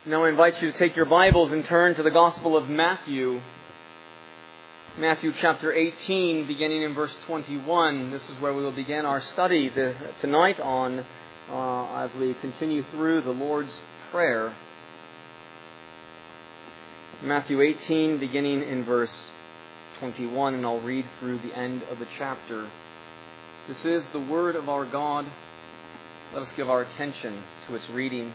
Now I invite you to take your Bibles and turn to the Gospel of Matthew. Matthew chapter 18, beginning in verse 21. This is where we will begin our study tonight on as we continue through the Lord's Prayer. Matthew 18, beginning in verse 21, and I'll read through the end of the chapter. This is the Word of our God. Let us give our attention to its reading.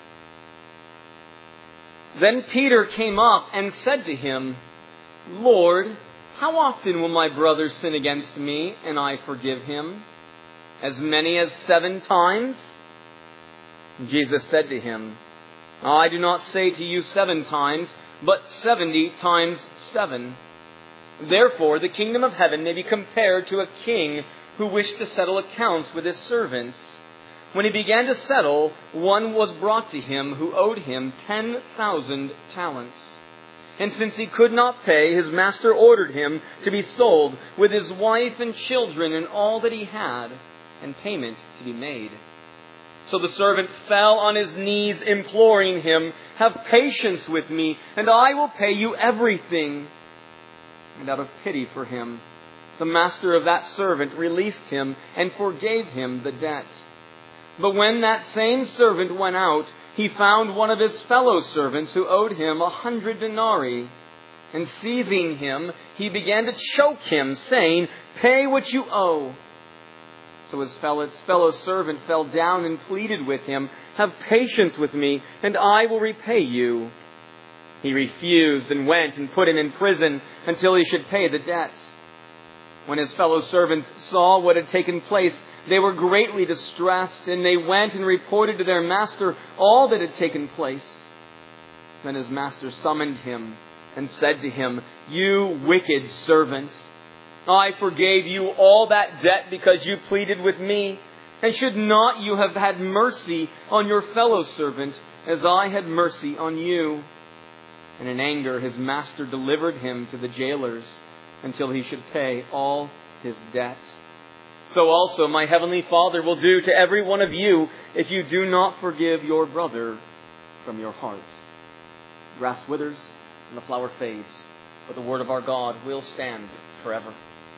Then Peter came up and said to him, Lord, how often will my brother sin against me and I forgive him? As many as 7 times? Jesus said to him, I do not say to you 7 times, but 70 times 7. Therefore the kingdom of heaven may be compared to a king who wished to settle accounts with his servants. When he began to settle, one was brought to him who owed him 10,000 talents. And since he could not pay, his master ordered him to be sold with his wife and children and all that he had, and payment to be made. So the servant fell on his knees, imploring him, Have patience with me, and I will pay you everything. And out of pity for him, the master of that servant released him and forgave him the debt. But when that same servant went out, he found one of his fellow servants who owed him 100 denarii. And seizing him, he began to choke him, saying, Pay what you owe. So his fellow servant fell down and pleaded with him, Have patience with me, and I will repay you. He refused and went and put him in prison until he should pay the debt. When his fellow servants saw what had taken place, they were greatly distressed, and they went and reported to their master all that had taken place. Then his master summoned him and said to him, You wicked servant, I forgave you all that debt because you pleaded with me. And should not you have had mercy on your fellow servant as I had mercy on you? And in anger his master delivered him to the jailers until he should pay all his debt. So also my heavenly Father will do to every one of you if you do not forgive your brother from your heart. The grass withers and the flower fades, but the word of our God will stand forever.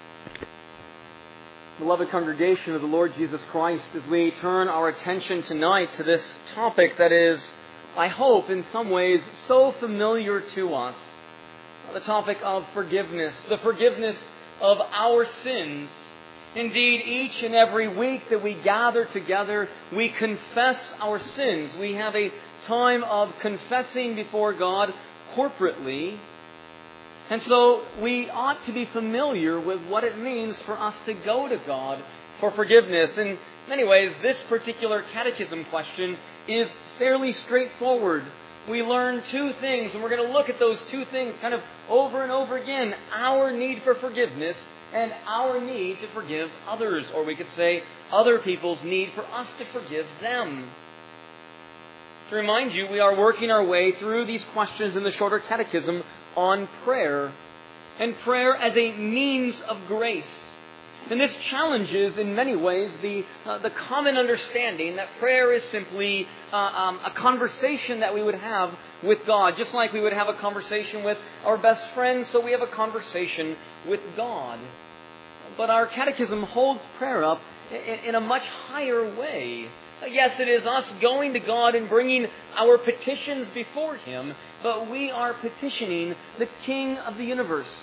Beloved congregation of the Lord Jesus Christ, as we turn our attention tonight to this topic that is, I hope, in some ways so familiar to us, the topic of forgiveness, the forgiveness of our sins. Indeed, each and every week that we gather together, we confess our sins. We have a time of confessing before God corporately. And so we ought to be familiar with what it means for us to go to God for forgiveness. In many ways, this particular catechism question is fairly straightforward. We learn 2 things, and we're going to look at those 2 things kind of over and over again. Our need for forgiveness and our need to forgive others. Or we could say other people's need for us to forgive them. To remind you, we are working our way through these questions in the shorter catechism on prayer. And prayer as a means of grace. And this challenges, in many ways, the common understanding that prayer is simply a conversation that we would have with God. Just like we would have a conversation with our best friend, so we have a conversation with God. But our catechism holds prayer up in a much higher way. Yes, it is us going to God and bringing our petitions before Him, but we are petitioning the King of the universe.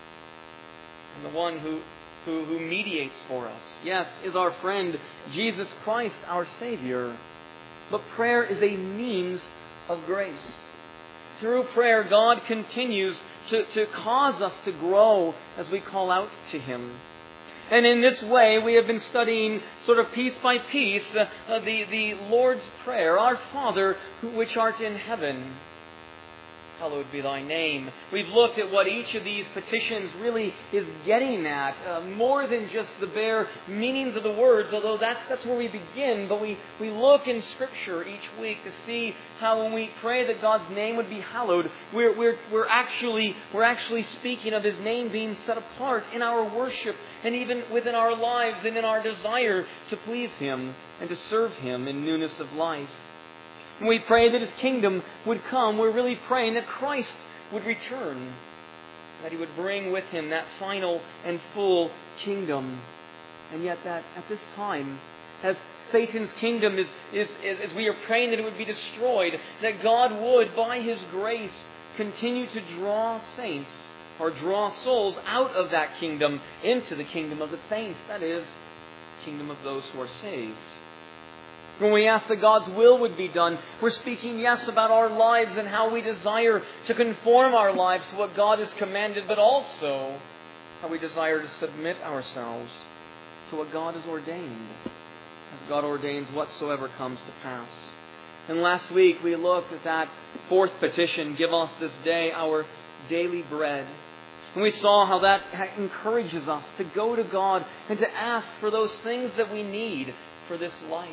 And the one who mediates for us, yes, is our friend, Jesus Christ, our Savior. But prayer is a means of grace. Through prayer, God continues to cause us to grow as we call out to Him. And in this way, we have been studying sort of piece by piece the Lord's Prayer, Our Father, which art in heaven. Hallowed be thy name. We've looked at what each of these petitions really is getting at, more than just the bare meanings of the words, although that's where we begin. But we look in Scripture each week to see how when we pray that God's name would be hallowed, we're actually speaking of His name being set apart in our worship and even within our lives and in our desire to please Him and to serve Him in newness of life. When we pray that His kingdom would come, we're really praying that Christ would return, that He would bring with Him that final and full kingdom. And yet that at this time, as Satan's kingdom is as we are praying that it would be destroyed, that God would, by His grace, continue to draw saints, or draw souls out of that kingdom into the kingdom of the saints, that is, the kingdom of those who are saved. When we ask that God's will would be done, we're speaking, yes, about our lives and how we desire to conform our lives to what God has commanded, but also how we desire to submit ourselves to what God has ordained, as God ordains whatsoever comes to pass. And last week we looked at that fourth petition, give us this day our daily bread. And we saw how that encourages us to go to God and to ask for those things that we need for this life.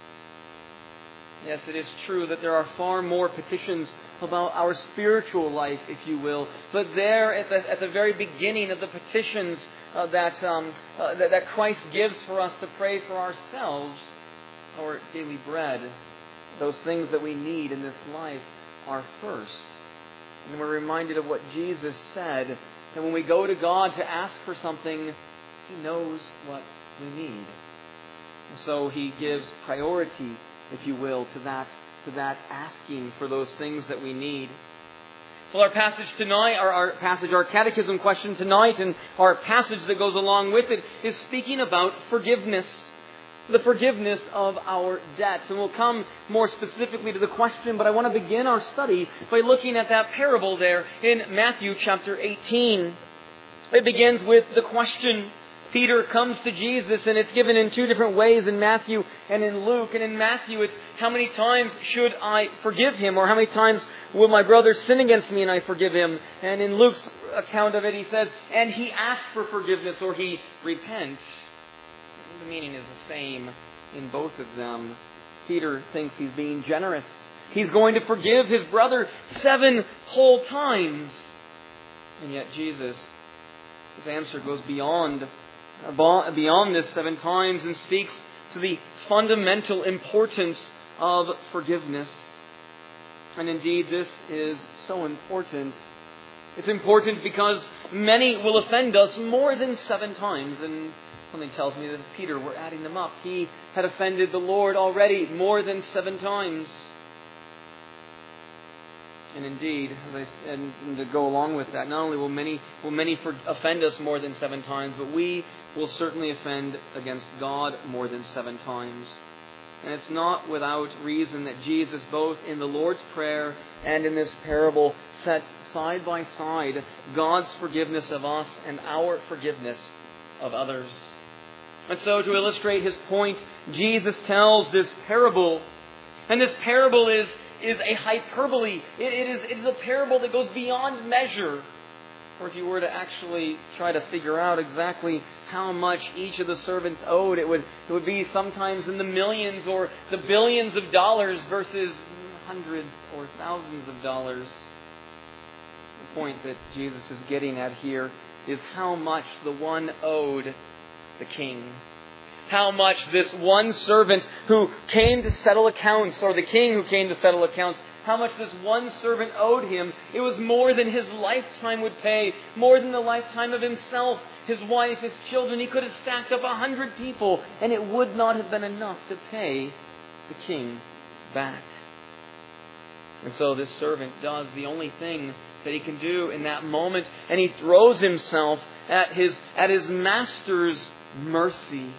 Yes, it is true that there are far more petitions about our spiritual life, if you will. But there, at the very beginning of the petitions that Christ gives for us to pray for ourselves, our daily bread, those things that we need in this life, are first. And we're reminded of what Jesus said, that when we go to God to ask for something, He knows what we need. And so He gives priority, if you will, to that asking for those things that we need. Well, our passage tonight, our catechism question tonight, and our passage that goes along with it, is speaking about forgiveness. The forgiveness of our debts. And we'll come more specifically to the question, but I want to begin our study by looking at that parable there in Matthew chapter 18. It begins with the question. Peter comes to Jesus, and it's given in two different ways in Matthew and in Luke. And in Matthew, it's how many times should I forgive him? Or how many times will my brother sin against me and I forgive him? And in Luke's account of it, he says, and he asks for forgiveness, or he repents. The meaning is the same in both of them. Peter thinks he's being generous. He's going to forgive his brother 7 whole times. And yet Jesus, his answer goes beyond this 7 times and speaks to the fundamental importance of forgiveness. And indeed, this is so important. It's important because many will offend us more than 7 times. And something tells me that if Peter were adding them up, he had offended the Lord already more than 7 times. And indeed, and to go along with that, not only will many offend us more than 7 times, but we will certainly offend against God more than 7 times. And it's not without reason that Jesus, both in the Lord's Prayer and in this parable, sets side by side God's forgiveness of us and our forgiveness of others. And so, to illustrate his point, Jesus tells this parable. And this parable is a hyperbole. It is a parable that goes beyond measure. Or if you were to actually try to figure out exactly how much each of the servants owed, it would be sometimes in the millions or the billions of dollars versus hundreds or thousands of dollars. The point that Jesus is getting at here is how much the one owed the king. How much this one servant who came to settle accounts, or the king who came to settle accounts, how much this one servant owed him. It was more than his lifetime would pay, more than the lifetime of himself, his wife, his children. He could have stacked up 100 people, and it would not have been enough to pay the king back. And so this servant does the only thing that he can do in that moment, and he throws himself at his master's mercy.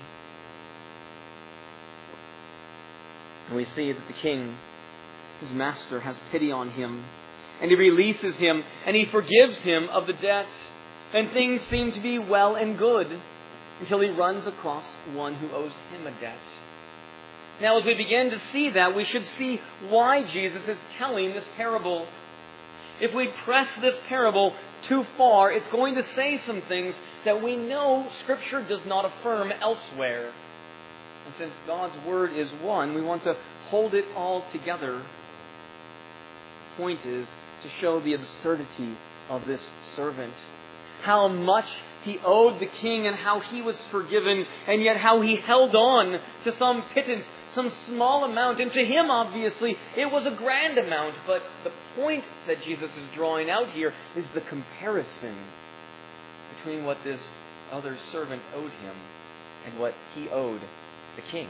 And we see that the king, his master, has pity on him. And he releases him and he forgives him of the debt. And things seem to be well and good until he runs across one who owes him a debt. Now, as we begin to see that, we should see why Jesus is telling this parable. If we press this parable too far, it's going to say some things that we know Scripture does not affirm elsewhere. And since God's Word is one, we want to hold it all together. The point is to show the absurdity of this servant. How much he owed the king and how he was forgiven, and yet how he held on to some pittance, some small amount. And to him, obviously, it was a grand amount. But the point that Jesus is drawing out here is the comparison between what this other servant owed him and what he owed the king.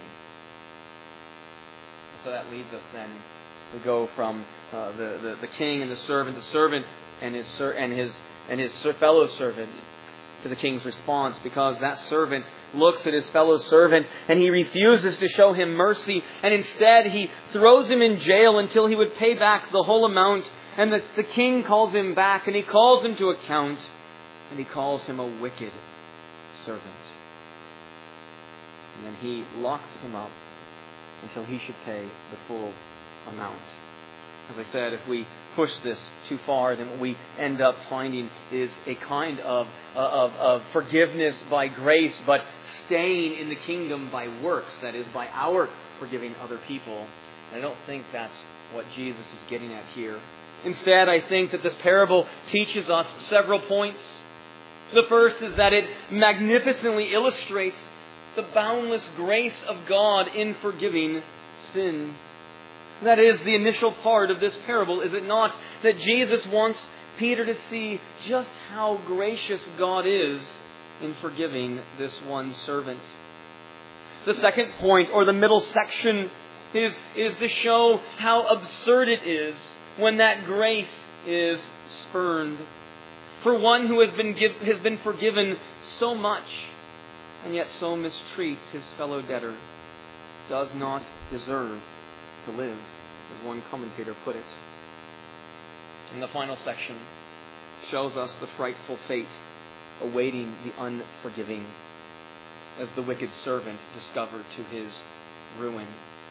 So that leads us then to go from the king and the servant and his fellow servant to the king's response, because that servant looks at his fellow servant and he refuses to show him mercy, and instead he throws him in jail until he would pay back the whole amount. And the king calls him back and he calls him to account, and he calls him a wicked servant. And then he locks him up until he should pay the full amount. As I said, if we push this too far, then what we end up finding is a kind of forgiveness by grace, but staying in the kingdom by works, that is, by our forgiving other people. And I don't think that's what Jesus is getting at here. Instead, I think that this parable teaches us several points. The first is that it magnificently illustrates the boundless grace of God in forgiving sins. That is the initial part of this parable, is it not? That Jesus wants Peter to see just how gracious God is in forgiving this one servant. The second point, or the middle section, is to show how absurd it is when that grace is spurned. For one who has been forgiven so much, and yet so mistreats his fellow debtor, does not deserve to live, as one commentator put it. And the final section shows us the frightful fate awaiting the unforgiving, as the wicked servant discovered to his ruin.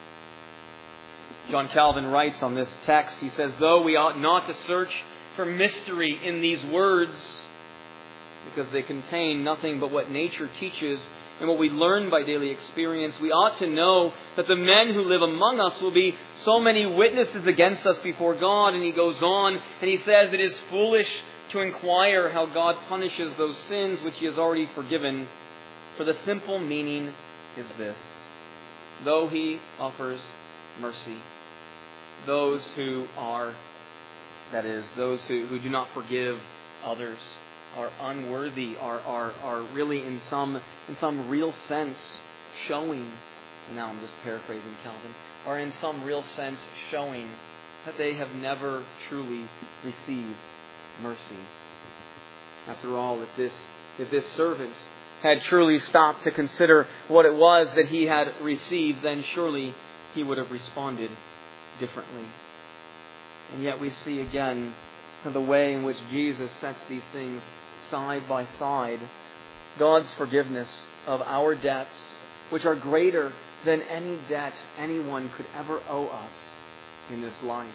John Calvin writes on this text, he says, "Though we ought not to search for mystery in these words, because they contain nothing but what nature teaches and what we learn by daily experience, we ought to know that the men who live among us will be so many witnesses against us before God." And he goes on and he says, "It is foolish to inquire how God punishes those sins which He has already forgiven, for the simple meaning is this: though He offers mercy, those who are, that is, those who do not forgive others, are unworthy, are really in some real sense showing, and now I'm just paraphrasing Calvin, are in some real sense showing that they have never truly received mercy. After all, if this servant had truly stopped to consider what it was that he had received, then surely he would have responded differently. And yet we see again the way in which Jesus sets these things side by side. God's forgiveness of our debts, which are greater than any debt anyone could ever owe us in this life,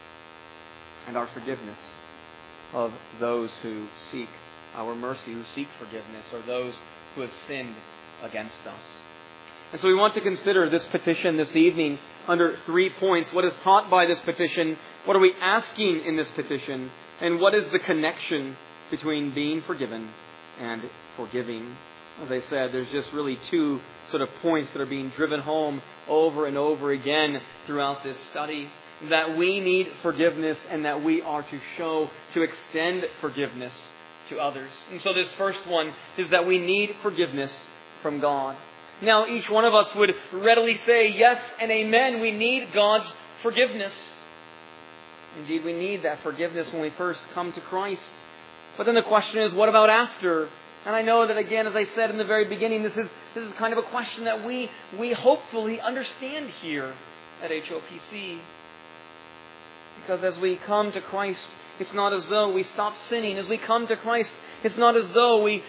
and our forgiveness of those who seek our mercy, who seek forgiveness, or those who have sinned against us. And so we want to consider this petition this evening under 3 points. What is taught by this petition? What are we asking in this petition? And what is the connection between being forgiven and forgiving? As I said, there's just really 2 sort of points that are being driven home over and over again throughout this study. That we need forgiveness and that we are to extend forgiveness to others. And so this first one is that we need forgiveness from God. Now, each one of us would readily say yes and amen. We need God's forgiveness. Indeed, we need that forgiveness when we first come to Christ. But then the question is, what about after? And I know that, again, as I said in the very beginning, this is kind of a question that we hopefully understand here at HOPC. Because as we come to Christ, it's not as though we stop sinning. As we come to Christ, it's not as though we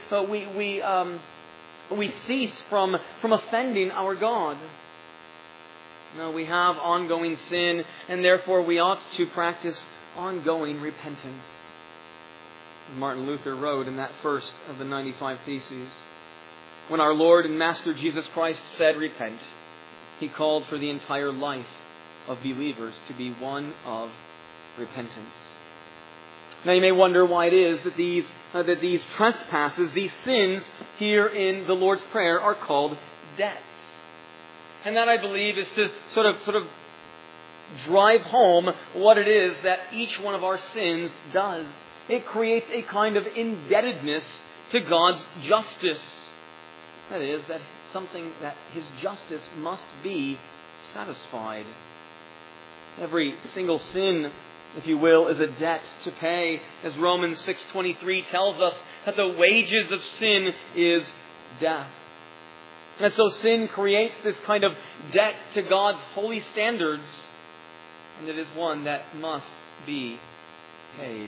cease from offending our God. No, we have ongoing sin, and therefore we ought to practice ongoing repentance. Martin Luther wrote in that first of the 95 Theses, when our Lord and Master Jesus Christ said, "Repent," He called for the entire life of believers to be one of repentance. Now you may wonder why it is that these trespasses, these sins here in the Lord's Prayer are called debts. And that, I believe, is to sort of drive home what it is that each one of our sins does. It creates a kind of indebtedness to God's justice. That is, that something that His justice must be satisfied. Every single sin, if you will, is a debt to pay. As Romans 6:23 tells us, that the wages of sin is death. And so sin creates this kind of debt to God's holy standards. And it is one that must be paid.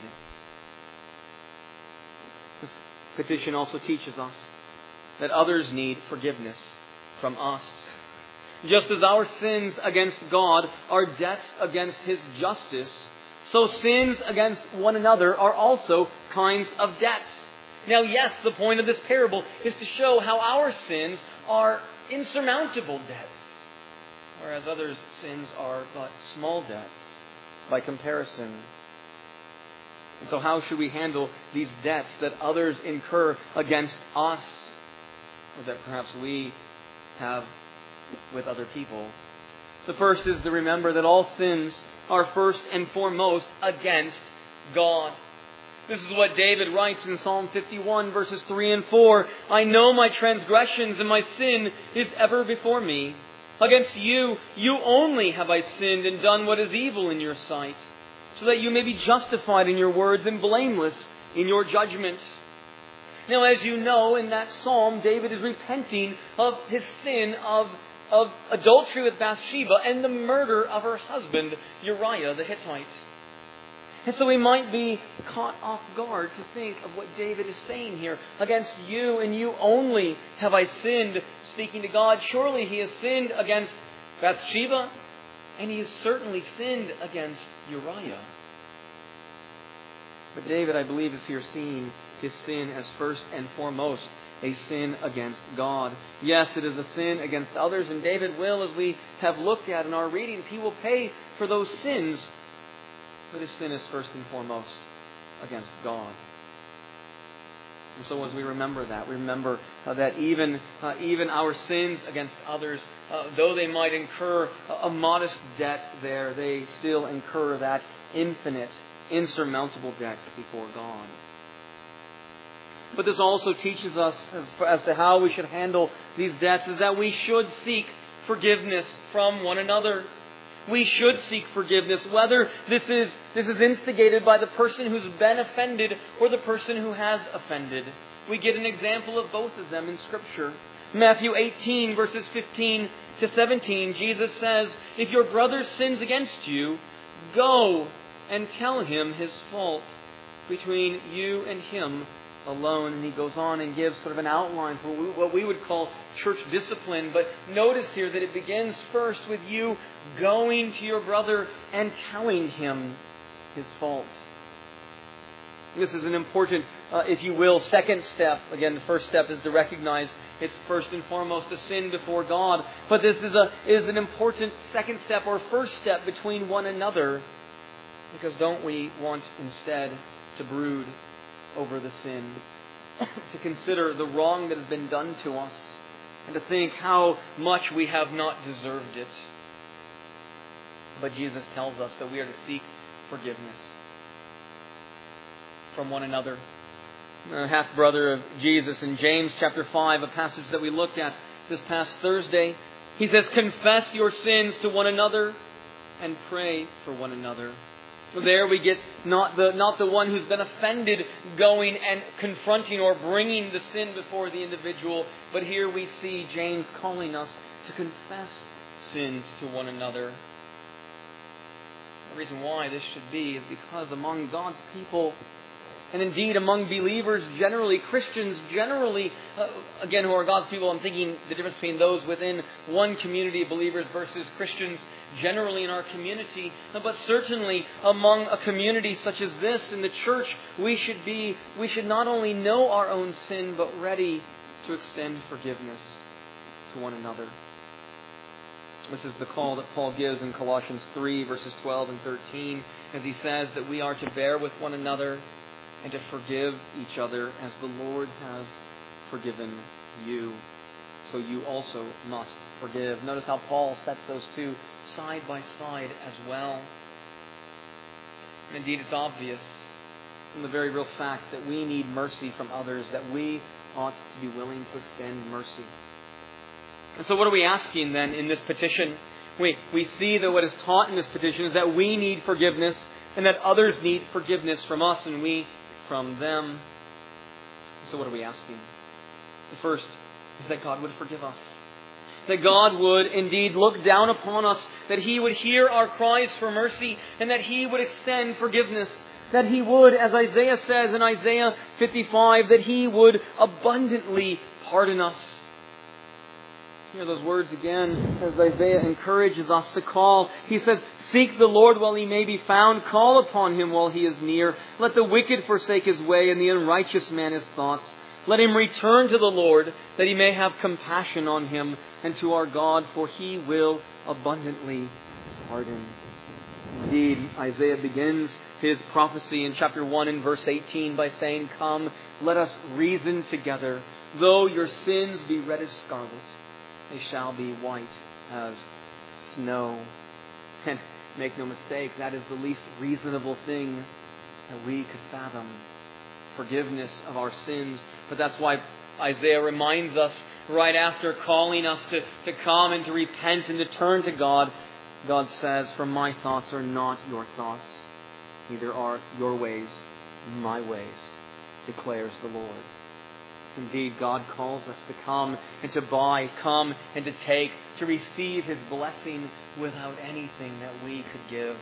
This petition also teaches us that others need forgiveness from us. Just as our sins against God are debts against His justice, so sins against one another are also kinds of debts. Now, yes, the point of this parable is to show how our sins are insurmountable debts, whereas others' sins are but small debts by comparison. And so how should we handle these debts that others incur against us, or that perhaps we have with other people? The first is to remember that all sins are first and foremost against God. This is what David writes in Psalm 51, verses 3 and 4. I know my transgressions, and my sin is ever before me. Against you, you only have I sinned and done what is evil in your sight, so that you may be justified in your words and blameless in your judgment. Now, as you know, in that psalm, David is repenting of his sin of adultery with Bathsheba and the murder of her husband, Uriah the Hittite. And so we might be caught off guard to think of what David is saying here. Against you and you only have I sinned, speaking to God. Surely he has sinned against Bathsheba, and he has certainly sinned against Uriah. But David, I believe, is here seeing his sin as first and foremost a sin against God. Yes, it is a sin against others, and David will, as we have looked at in our readings, he will pay for those sins. But his sin is first and foremost against God. And so as we remember that, we remember that even our sins against others, though they might incur a modest debt there, they still incur that infinite, insurmountable debt before God. But this also teaches us as to how we should handle these debts, is that we should seek forgiveness from one another. We should seek forgiveness, whether this is instigated by the person who's been offended or the person who has offended. We get an example of both of them in Scripture. Matthew 18, verses 15 to 17, Jesus says, if your brother sins against you, go and tell him his fault between you and him alone. And he goes on and gives sort of an outline for what we would call church discipline. But notice here that it begins first with you going to your brother and telling him his fault. This is an important, if you will, second step. Again, the first step is to recognize it's first and foremost a sin before God. But this is an important second step or first step between one another. Because don't we want instead to brood over the sin, to consider the wrong that has been done to us, and to think how much we have not deserved it. But Jesus tells us that we are to seek forgiveness from one another. A half-brother of Jesus in James chapter 5, a passage that we looked at this past Thursday, he says, confess your sins to one another and pray for one another. There we get not the one who's been offended going and confronting or bringing the sin before the individual, but here we see James calling us to confess sins to one another. The reason why this should be is because among God's people, and indeed among believers generally, Christians generally, again, who are God's people, I'm thinking the difference between those within one community of believers versus Christians generally in our community. But certainly among a community such as this in the church, we should not only know our own sin, but ready to extend forgiveness to one another. This is the call that Paul gives in Colossians 3, verses 12 and 13, as he says that we are to bear with one another and to forgive each other as the Lord has forgiven you. so you also must forgive. Notice how Paul sets those two side by side as well. And indeed, it's obvious from the very real fact that we need mercy from others, that we ought to be willing to extend mercy. And so what are we asking then in this petition? We see that what is taught in this petition is that we need forgiveness and that others need forgiveness from us and we from them. So what are we asking? The first is that God would forgive us. That God would indeed look down upon us, that He would hear our cries for mercy, and that He would extend forgiveness. That He would, as Isaiah says in Isaiah 55, that He would abundantly pardon us. Hear those words again as Isaiah encourages us to call. He says, "Seek the Lord while He may be found. Call upon Him while He is near. Let the wicked forsake his way and the unrighteous man his thoughts. Let him return to the Lord, that He may have compassion on him, and to our God, for He will abundantly pardon." Indeed, Isaiah begins his prophecy in chapter 1 and verse 18 by saying, "Come, let us reason together. Though your sins be red as scarlet, they shall be white as snow." And make no mistake, that is the least reasonable thing that we could fathom. Forgiveness of our sins. But that's why Isaiah reminds us right after calling us to come and to repent and to turn to God. God says, "For my thoughts are not your thoughts, neither are your ways my ways, declares the Lord." Indeed, God calls us to come and to buy, come and to take, to receive His blessing without anything that we could give.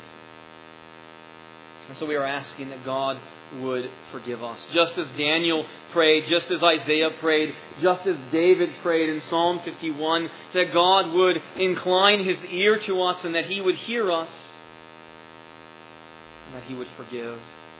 And so we are asking that God would forgive us. Just as Daniel prayed, just as Isaiah prayed, just as David prayed in Psalm 51, that God would incline His ear to us and that He would hear us and that He would forgive.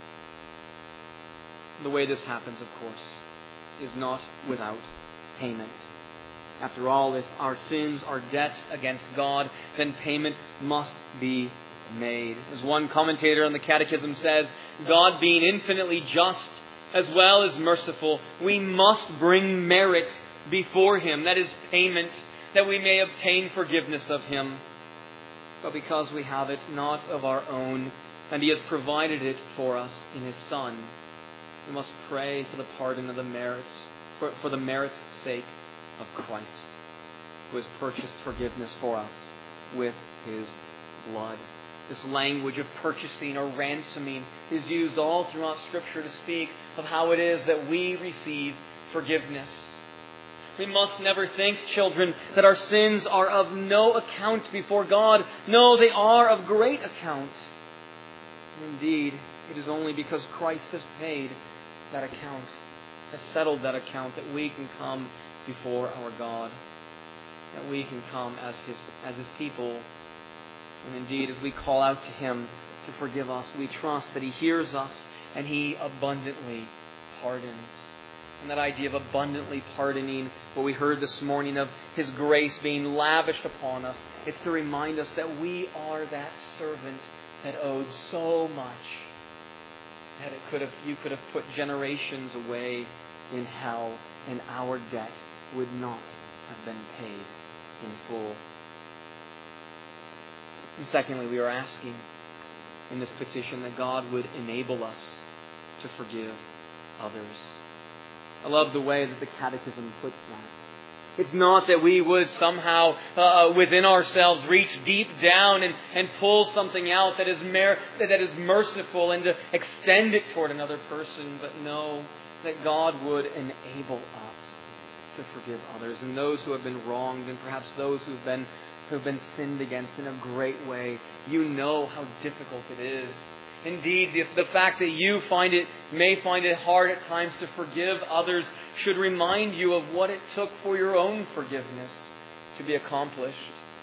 The way this happens, of course, is not without payment. After all, if our sins are debts against God, then payment must be made. As one commentator on the Catechism says, God being infinitely just as well as merciful, we must bring merit before Him, that is payment, that we may obtain forgiveness of Him. But because we have it not of our own, and He has provided it for us in His Son, we must pray for the pardon of the merits, for the merit's sake of Christ, who has purchased forgiveness for us with His blood. This language of purchasing or ransoming is used all throughout Scripture to speak of how it is that we receive forgiveness. We must never think, children, that our sins are of no account before God. No, they are of great account. Indeed, it is only because Christ has paid that account, has settled that account, that we can come before our God, that we can come as His people. And indeed, as we call out to Him to forgive us, we trust that He hears us and He abundantly pardons. And that idea of abundantly pardoning, what we heard this morning of His grace being lavished upon us, it's to remind us that we are that servant that owed so much that you could have put generations away in hell, and our debt would not have been paid in full. And secondly, we are asking in this petition that God would enable us to forgive others. I love the way that the Catechism puts that. It's not that we would somehow within ourselves reach deep down and pull something out that is merciful and to extend it toward another person, but no, that God would enable us to forgive others, and those who have been wronged, and perhaps those who have been sinned against in a great way. You know how difficult it is. Indeed, the fact that you may find it hard at times to forgive others should remind you of what it took for your own forgiveness to be accomplished.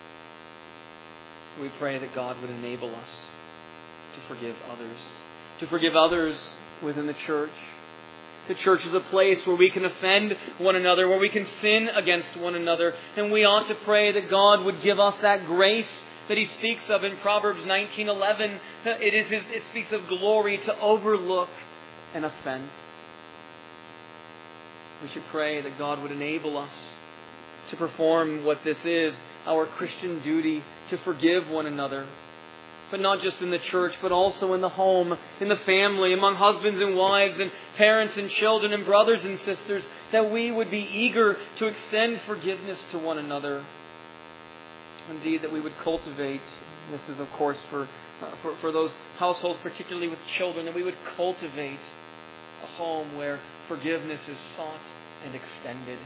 We pray that God would enable us to forgive others within the church. The church is a place where we can offend one another, where we can sin against one another, and we ought to pray that God would give us that grace that He speaks of in Proverbs 19:11. It speaks of glory to overlook an offense. We should pray that God would enable us to perform what this is, our Christian duty to forgive one another. But not just in the church, but also in the home, in the family, among husbands and wives, and parents and children, and brothers and sisters, that we would be eager to extend forgiveness to one another. Indeed, that we would cultivate, this is of course for those households, particularly with children, that we would cultivate a home where forgiveness is sought and extended.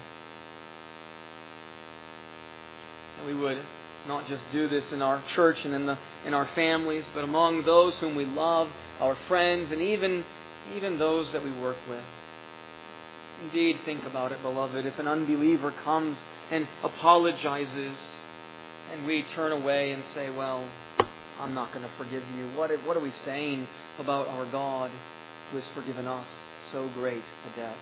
And we would not just do this in our church and in our families, but among those whom we love, our friends, and even those that we work with. Indeed, think about it, beloved. If an unbeliever comes and apologizes, and we turn away and say, well, I'm not going to forgive you. What are we saying about our God who has forgiven us so great a debt?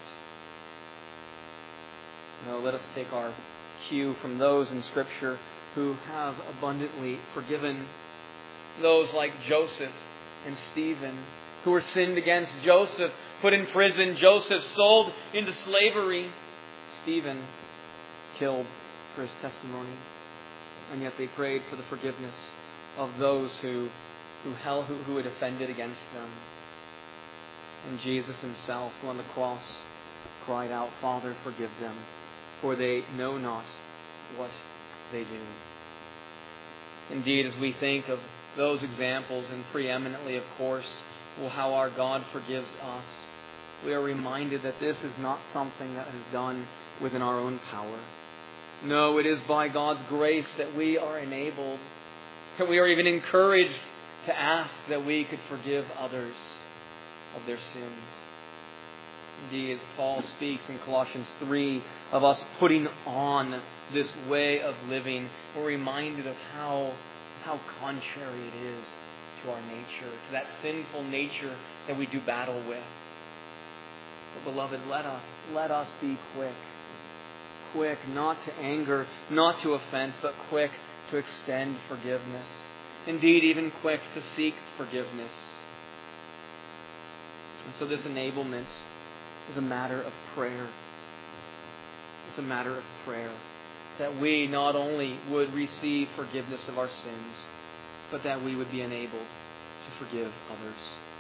No, let us take our cue from those in Scripture who have abundantly forgiven. Those like Joseph and Stephen, who were sinned against. Joseph put in prison. Joseph sold into slavery. Stephen killed for his testimony. And yet they prayed for the forgiveness of those who had offended against them. And Jesus himself, on the cross, cried out, Father, forgive them, for they know not what they do. Indeed, as we think of those examples, and preeminently, of course, how our God forgives us, we are reminded that this is not something that is done within our own power. No, it is by God's grace that we are enabled, that we are even encouraged to ask that we could forgive others of their sins. Indeed, as Paul speaks in Colossians 3 of us putting on this way of living, we're reminded of how contrary it is to our nature, to that sinful nature that we do battle with. But beloved, let us be quick not to anger, not to offense, but quick to extend forgiveness. Indeed, even quick to seek forgiveness. And so this enablement is a matter of prayer. It's a matter of prayer. That we not only would receive forgiveness of our sins, but that we would be enabled to forgive others.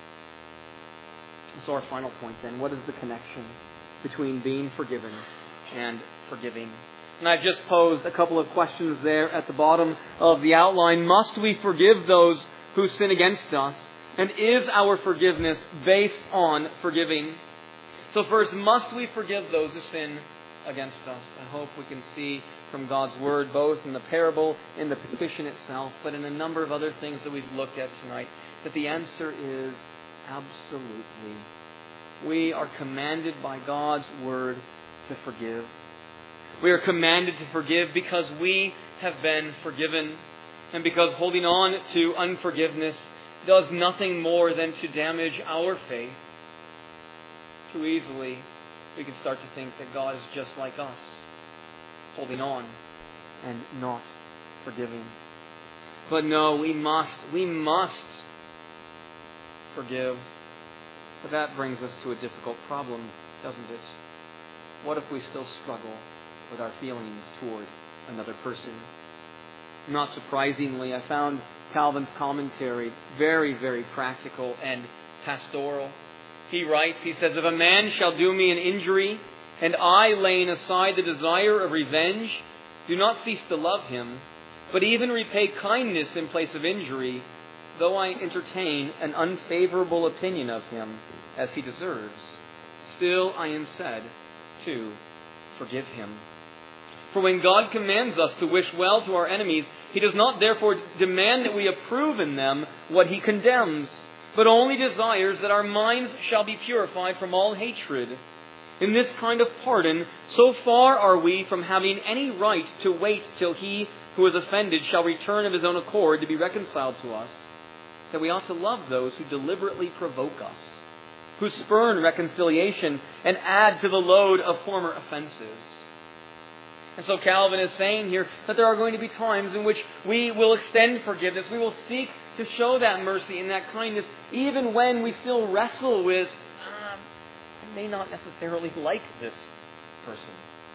So our final point then, what is the connection between being forgiven and forgiving? And I've just posed a couple of questions there at the bottom of the outline. Must we forgive those who sin against us? And is our forgiveness based on forgiving? So first, must we forgive those who sin against us? I hope we can see from God's Word, both in the parable, in the petition itself, but in a number of other things that we've looked at tonight, that the answer is absolutely. We are commanded by God's Word to forgive. We are commanded to forgive because we have been forgiven, and because holding on to unforgiveness does nothing more than to damage our faith. Too easily, we can start to think that God is just like us, holding on and not forgiving. But no, we must forgive. But that brings us to a difficult problem, doesn't it? What if we still struggle with our feelings toward another person? Not surprisingly, I found Calvin's commentary very, very practical and pastoral. He writes, he says, if a man shall do me an injury, and I, laying aside the desire of revenge, do not cease to love him, but even repay kindness in place of injury, though I entertain an unfavorable opinion of him as he deserves, still I am said to forgive him. For when God commands us to wish well to our enemies, He does not therefore demand that we approve in them what He condemns, but only desires that our minds shall be purified from all hatred. In this kind of pardon, so far are we from having any right to wait till he who is offended shall return of his own accord to be reconciled to us, that we ought to love those who deliberately provoke us, who spurn reconciliation and add to the load of former offenses. And so Calvin is saying here that there are going to be times in which we will extend forgiveness. We will seek to show that mercy and that kindness, even when we still wrestle with, I may not necessarily like this person.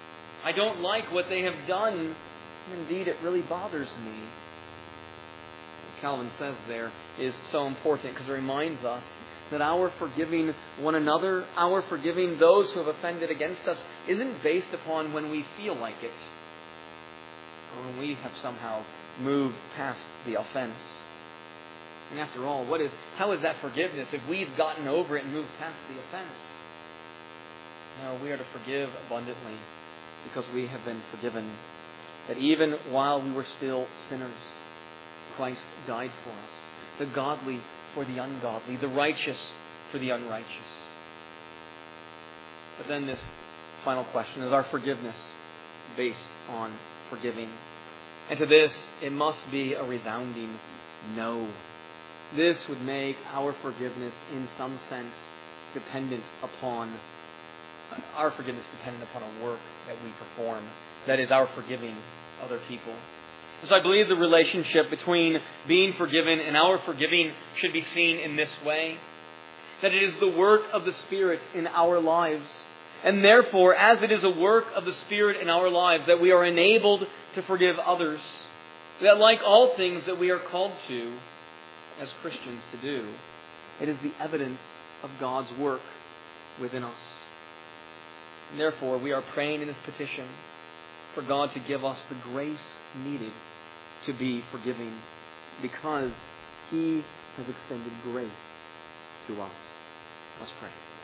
I don't like what they have done. Indeed, it really bothers me. What Calvin says there is so important because it reminds us that our forgiving one another, our forgiving those who have offended against us, isn't based upon when we feel like it, or when we have somehow moved past the offense. And after all, how is that forgiveness if we've gotten over it and moved past the offense? No, we are to forgive abundantly because we have been forgiven. That even while we were still sinners, Christ died for us. The godly for the ungodly, the righteous for the unrighteous. But then this final question, is our forgiveness based on forgiving? And to this, it must be a resounding no. This would make our forgiveness, in some sense, dependent upon a work that we perform. That is, our forgiving other people. So I believe the relationship between being forgiven and our forgiving should be seen in this way. That it is the work of the Spirit in our lives. And therefore, as it is a work of the Spirit in our lives, that we are enabled to forgive others. That like all things that we are called to, as Christians, to do, it is the evidence of God's work within us. And therefore, we are praying in this petition for God to give us the grace needed to be forgiving, because He has extended grace to us. Let's pray.